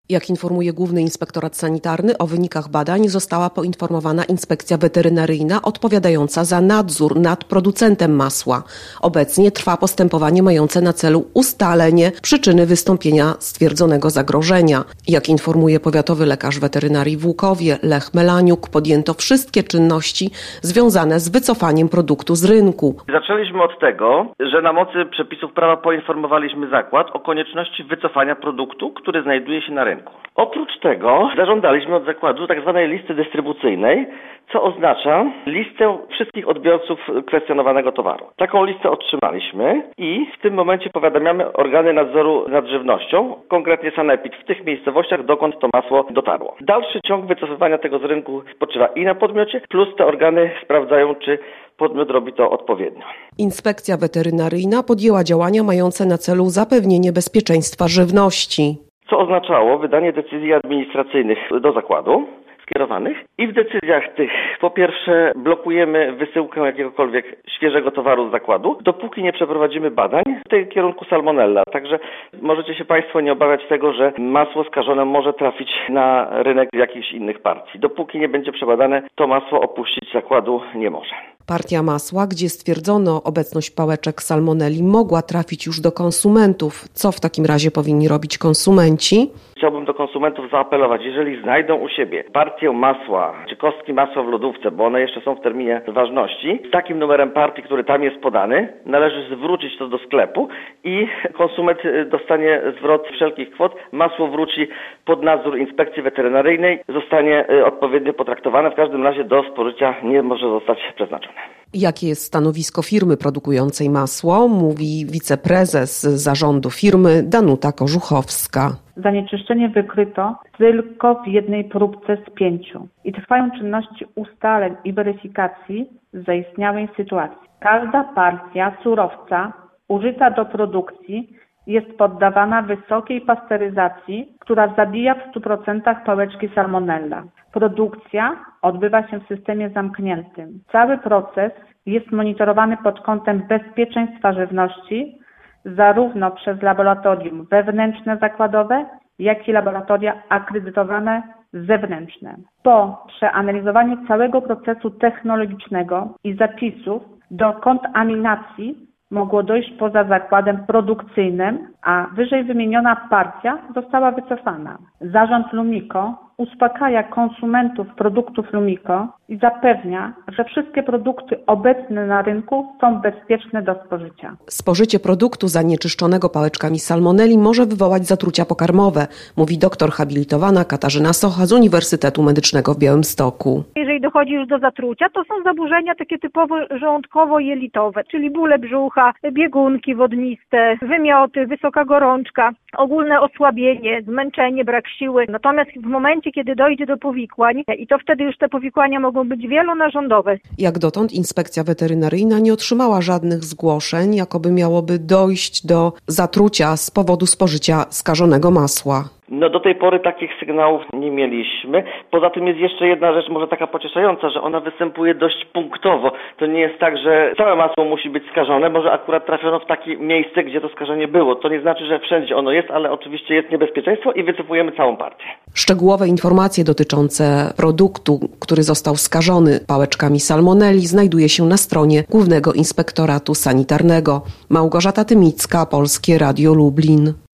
Jak informuje Główny Inspektorat Sanitarny, o wynikach badań została poinformowana Inspekcja Weterynaryjna odpowiadająca za nadzór nad producentem masła. Obecnie trwa postępowanie mające na celu ustalenie przyczyny wystąpienia stwierdzonego zagrożenia. Jak informuje powiatowy lekarz weterynarii w Łukowie, Lech Melaniuk, podjęto wszystkie czynności związane z wycofaniem produktu z rynku. Zaczęliśmy od tego, że na mocy przepisów prawa poinformowaliśmy zakład o konieczności wycofania produktu, który znajduje się na rynku. Oprócz tego zażądaliśmy od zakładu tak zwanej listy dystrybucyjnej, co oznacza listę wszystkich odbiorców kwestionowanego towaru. Taką listę otrzymaliśmy i w tym momencie powiadamiamy organy nadzoru nad żywnością, konkretnie Sanepid, w tych miejscowościach, dokąd to masło dotarło. Dalszy ciąg wycofywania tego z rynku spoczywa i na podmiocie, plus te organy sprawdzają, czy podmiot robi to odpowiednio. Inspekcja weterynaryjna podjęła działania mające na celu zapewnienie bezpieczeństwa żywności. Co oznaczało wydanie decyzji administracyjnych do zakładu skierowanych i w decyzjach tych po pierwsze blokujemy wysyłkę jakiegokolwiek świeżego towaru z zakładu, dopóki nie przeprowadzimy badań w tym kierunku salmonella. Także możecie się Państwo nie obawiać tego, że masło skażone może trafić na rynek jakichś innych partii. Dopóki nie będzie przebadane, to masło opuścić zakładu nie może. Partia masła, gdzie stwierdzono obecność pałeczek salmonelli, mogła trafić już do konsumentów. Co w takim razie powinni robić konsumenci? Chciałbym do konsumentów zaapelować, jeżeli znajdą u siebie partię masła czy kostki masła w lodówce, bo one jeszcze są w terminie ważności, z takim numerem partii, który tam jest podany, należy zwrócić to do sklepu i konsument dostanie zwrot wszelkich kwot. Masło wróci pod nadzór Inspekcji Weterynaryjnej, zostanie odpowiednio potraktowane, w każdym razie do spożycia nie może zostać przeznaczone. Jakie jest stanowisko firmy produkującej masło, mówi wiceprezes zarządu firmy Danuta Korzuchowska. Zanieczyszczenie wykryto tylko w jednej próbce z 5 i trwają czynności ustaleń i weryfikacji zaistniałej sytuacji. Każda partia surowca użyta do produkcji jest poddawana wysokiej pasteryzacji, która zabija w 100% pałeczki salmonella. Produkcja odbywa się w systemie zamkniętym. Cały proces jest monitorowany pod kątem bezpieczeństwa żywności, zarówno przez laboratorium wewnętrzne zakładowe, jak i laboratoria akredytowane zewnętrzne. Po przeanalizowaniu całego procesu technologicznego i zapisów do kontaminacji mogło dojść poza zakładem produkcyjnym, a wyżej wymieniona partia została wycofana. Zarząd Lumiko uspokaja konsumentów produktów Lumiko i zapewnia, że wszystkie produkty obecne na rynku są bezpieczne do spożycia. Spożycie produktu zanieczyszczonego pałeczkami salmonelli może wywołać zatrucia pokarmowe, mówi doktor habilitowana Katarzyna Socha z Uniwersytetu Medycznego w Białymstoku. Jeżeli dochodzi już do zatrucia, to są zaburzenia takie typowo żołądkowo-jelitowe, czyli bóle brzucha, biegunki wodniste, wymioty, wysoka gorączka, ogólne osłabienie, zmęczenie, brak siły. Natomiast w momencie, kiedy dojdzie do powikłań, i to wtedy już te powikłania mogą być wielonarządowe. Jak dotąd Inspekcja Weterynaryjna nie otrzymała żadnych zgłoszeń, jakoby miałoby dojść do zatrucia z powodu spożycia skażonego masła. Do tej pory takich sygnałów nie mieliśmy. Poza tym jest jeszcze jedna rzecz, może taka pocieszająca, że ona występuje dość punktowo. To nie jest tak, że całe masło musi być skażone, może akurat trafiono w takie miejsce, gdzie to skażenie było. To nie znaczy, że wszędzie ono jest, ale oczywiście jest niebezpieczeństwo i wycofujemy całą partię. Szczegółowe informacje dotyczące produktu, który został skażony pałeczkami salmonelli, znajduje się na stronie Głównego Inspektoratu Sanitarnego. Małgorzata Tymicka, Polskie Radio Lublin.